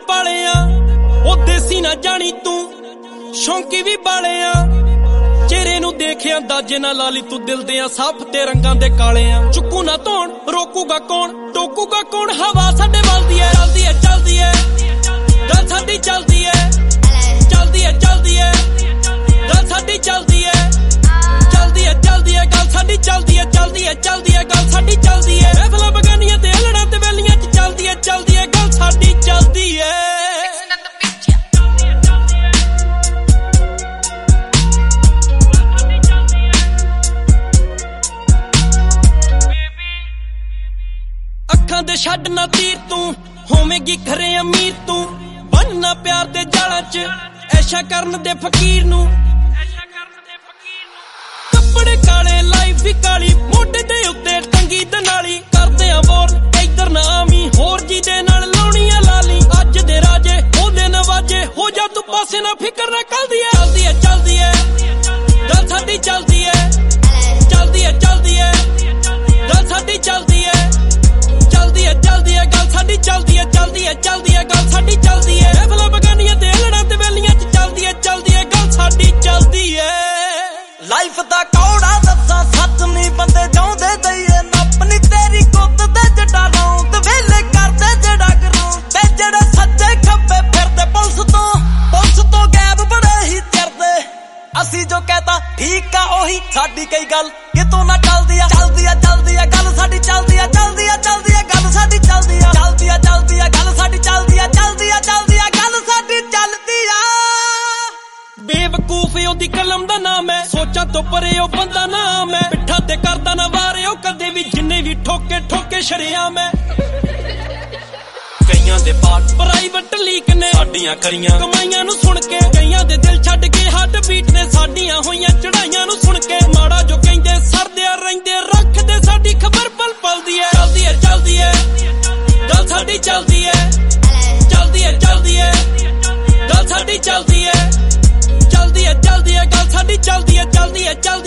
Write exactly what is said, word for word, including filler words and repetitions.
पाले आ ओ देसी ना जानी तू शौंकी भी बाले आ चेहरे नू देखिया दाजे ना लाली तू दिल दे साफ ते रंगां दे काले आ चुकू ना धोण रोकूगा कौन टोकूगा कौन हवा साडे वलदी है चलदी है चलदी है गल साडी चलदी है चलदी है चलदी है गल साडी चलदी है चलदी है चलदी है गल साडी चलदी है चलदी है चलदी है गल साडी चलदी है महफिलां बगानियां ते लड़ां ते वेलियां च चलदी है चलदी है गल साडी चलदी है दे छड्ड ना तीर तू होवेगी खरे अमीर तू बनना प्यार दे जालां च ऐशा करन दे फकीर नू कपड़े काले लाइफ भी काली मोढे दे उत्ते टंगी ते नाली करदे आ वोर इधर ना आमी होर जी दे नाल लाउणियां लाली अज दे राजे ओदे नवाजे हो जा तू पासे ना फिकर ना कलदी है चलदी है चलदी है गल साडी चलदी है चलदी है चलदी है गल साडी चलदी है चलदी है चलदी है गल साडी चलदी है चलदी है चलदी है गल साडी चलदी है महफिलां बगानियां ते लड़ां ते वेलियां च चलदी है चलदी है गल साडी चलदी है लाइफ दा कौड़ा दस्सां सच नहीं बंदे चाहुंदे दईए नपनी तेरी कुत्त ते जटा रौंद वेले करदे जड़ा करूं ते जेड़े सच्चे खब्बे फिरदे पुलिस तो पुलिस तो गैब बड़े ही चिरदे असी जो कहता ठीक आ ओही साडी कई गल कितों ना चलदी आ चलदी आ चलदी आ गल साडी चलदी आ चलदी आ चलदी आ गल साडी चलदी आ चलदी आ चलदी आ गल साडी चलदी आ चलदी आ चलदी आ गल साडी चलदी आ बेवकूफ ओदी कलम दा नाम है सोचा तो परे ओ बंदा नाम है पिठा ते करदा ना वारे ओ कदे भी जिन्ने भी ठोके ठोके शरियाम है कईयां दे पार्ट प्राइवेट लीक ने साडियां करियां कमाईयां नु सुन के कईयां दे दिल छड्ड के हार्ट बीट ने साडियां होईयां चढ़ाईयां नु सुन के माड़ा जो कहंदे सरदे रहिंदे रखदे साडी खबर पल पल दी है चलदी है चलदी है गल साडी चलदी है चलदी है चलदी है गल साडी चलदी है चलदी है चलदी है गल साडी चलदी है चलदी है चलदी